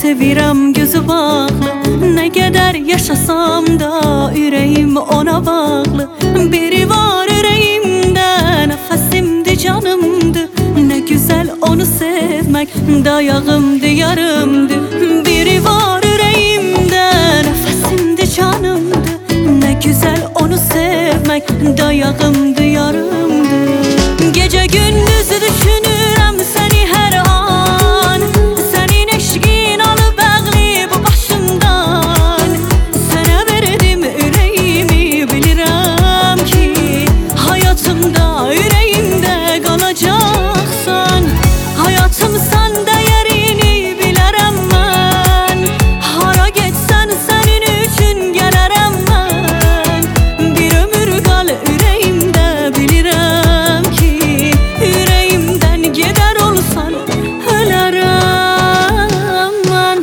sevirəm gözü bağlı. Nə qədər yaşasam da ürəyim ona bağlı. Biri var ürəyimdə, nəfəsimdir, canımdır. Nə gözəl onu sevmək, dayağımdır, yarımdır. Biri var ürəyimdə, nəfəsimdir, canımdır. Nə gözəl onu sevmək, dayağımdır, yarımdır. Gecə gündüz düşünürəm səni hər an. Sənin eşqin alıb əqli bu başımdan. Sənə verdim ürəyimi, bilirəm ki həyatımda, ürəyimdə qalacaqsan. Həyatımsan, dəyərini bilərəm mən. Hara getsən sənin üçün gələrəm mən. Bir ömür qal ürəyimdə, bilirəm ki ürəyimdən gedər olsan ölərəm mən.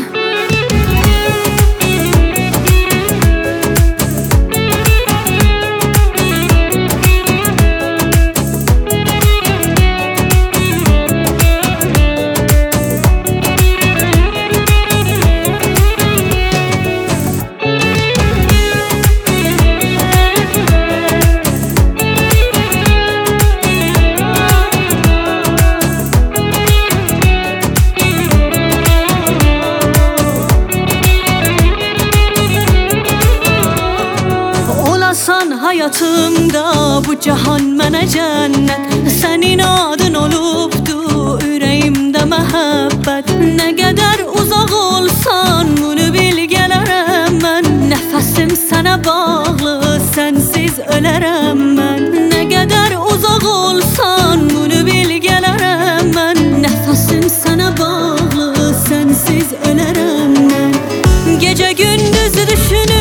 Olasan həyatımda, bu cahan mənə cənnət. Sənin adın olubdu ürəyimdə məhəbbət. Nə qədər uzaq olsan, bunu bil gələrəm mən. Nəfəsim sənə bağlı, sənsiz ölərəm mən. Nə qədər uzaq olsan, bunu bil gələrəm mən. Nəfəsim sənə bağlı, sənsiz ölərəm mən. Gecə gündüz düşünürəm